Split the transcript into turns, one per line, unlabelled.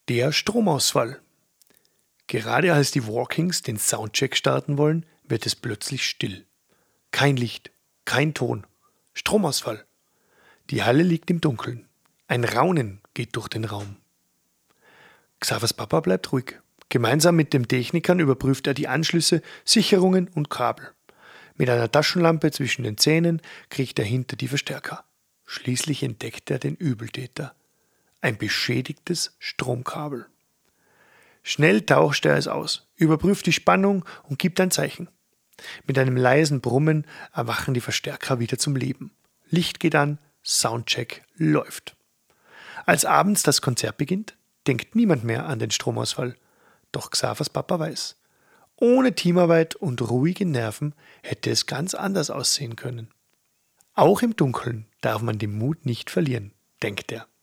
Der Stromausfall. Gerade als die Walkings den Soundcheck starten wollen, wird es plötzlich still. Kein Licht, kein Ton. Stromausfall. Die Halle liegt im Dunkeln. Ein Raunen geht durch den Raum. Xavers Papa bleibt ruhig. Gemeinsam mit den Technikern überprüft er die Anschlüsse, Sicherungen und Kabel. Mit einer Taschenlampe zwischen den Zähnen kriecht er hinter die Verstärker. Schließlich entdeckt er den Übeltäter. Ein beschädigtes Stromkabel. Schnell tauscht er es aus, überprüft die Spannung und gibt ein Zeichen. Mit einem leisen Brummen erwachen die Verstärker wieder zum Leben. Licht geht an, Soundcheck läuft. Als abends das Konzert beginnt, denkt niemand mehr an den Stromausfall. Doch Xavers Papa weiß, ohne Teamarbeit und ruhige Nerven hätte es ganz anders aussehen können. Auch im Dunkeln darf man den Mut nicht verlieren, denkt er.